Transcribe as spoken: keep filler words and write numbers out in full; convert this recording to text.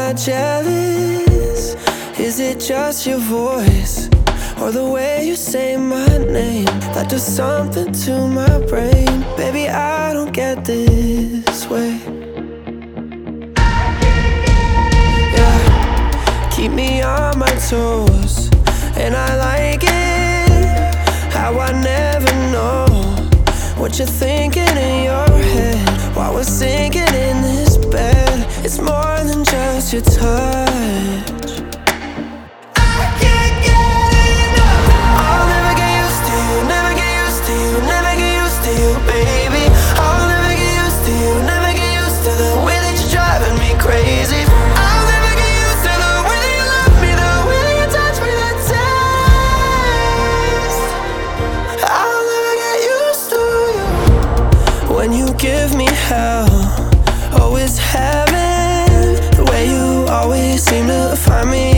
I jealous? Is it just your voice, or the way you say my name that does something to my brain? Baby, I don't get this way. Yeah, keep me on my toes, and I like it how I never know what you're thinking in your head while we're sinking in this bed. It's more than just your touch. When you give me hell, oh it's heaven. The way you always seem to find me